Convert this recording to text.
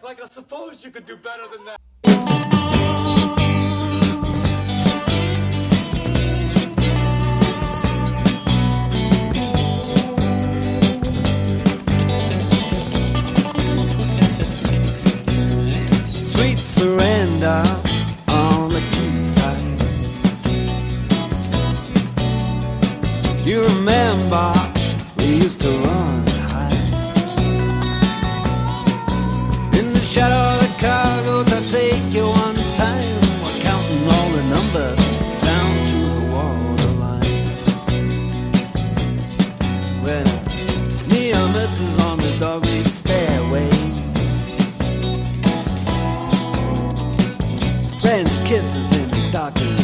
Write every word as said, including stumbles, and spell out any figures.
Like, I suppose you could do better than that. Sweet surrender on the quayside. You remember we used to run and hide. In the shadow of the cargoes, I take you one time. We're counting all the numbers down to the waterline. When me and Missus on the dog-leaf stairway, French kisses in the darkness.